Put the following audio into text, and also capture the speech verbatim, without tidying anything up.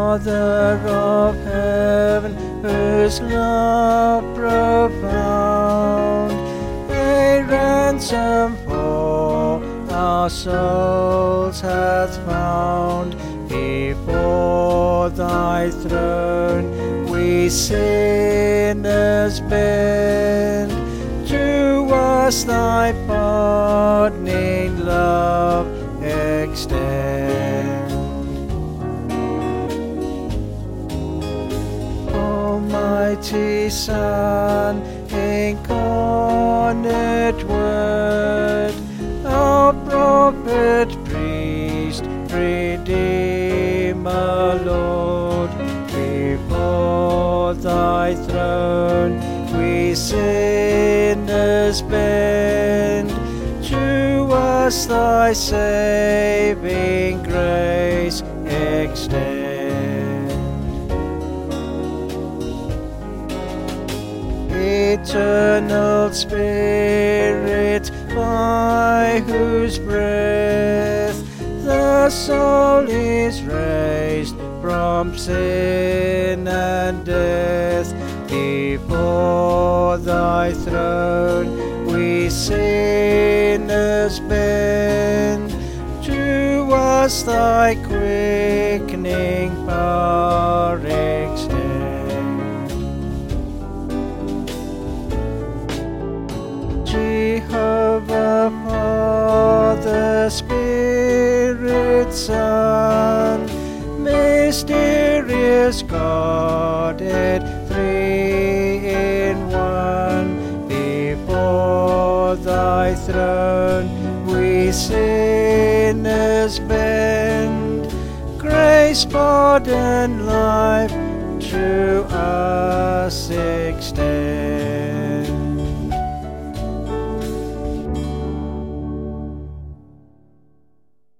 Father of heaven, whose love profound, a ransom for our souls hath found. Before thy throne we sinners bend, to us thy pardoning love extend. Almighty Son, incarnate Word, our prophet, priest, Redeemer, Lord, before thy throne we sinners bend, to us thy saving grace extend. Eternal Spirit, by whose breath the soul is raised from sin and death, before thy throne we sinners bend, to us thy quickening power extend. Jehovah, Father, Spirit, Son, mysterious Godhead, three in one, before thy throne we sinners bend, grace, pardon, life to us extend.